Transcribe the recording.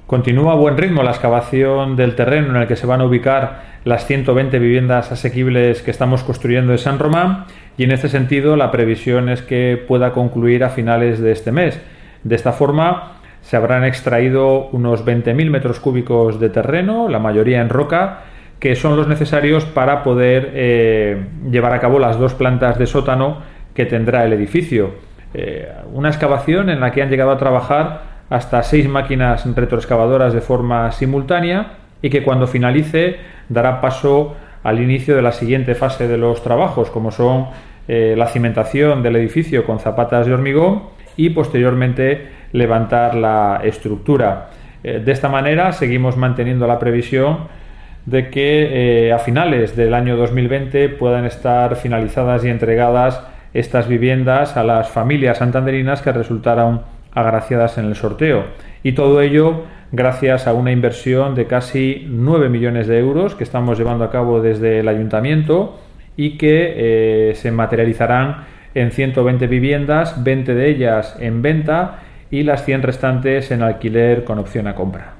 Continúa a buen ritmo la excavación del terreno en el que se van a ubicar las 120 viviendas asequibles que estamos construyendo en San Román, y en este sentido la previsión es que pueda concluir a finales de este mes. De esta forma se habrán extraído unos 20.000 metros cúbicos de terreno, la mayoría en roca, que son los necesarios para poder llevar a cabo las 2 plantas de sótano que tendrá el edificio. Una excavación en la que han llegado a trabajar hasta 6 máquinas retroexcavadoras de forma simultánea, y que cuando finalice dará paso al inicio de la siguiente fase de los trabajos, como son la cimentación del edificio con zapatas de hormigón y posteriormente levantar la estructura. De esta manera seguimos manteniendo la previsión de que a finales del año 2020 puedan estar finalizadas y entregadas estas viviendas a las familias santanderinas que resultaron agraciadas en el sorteo, y todo ello gracias a una inversión de casi 9 millones de euros que estamos llevando a cabo desde el ayuntamiento y que se materializarán en 120 viviendas, 20 de ellas en venta y las 100 restantes en alquiler con opción a compra.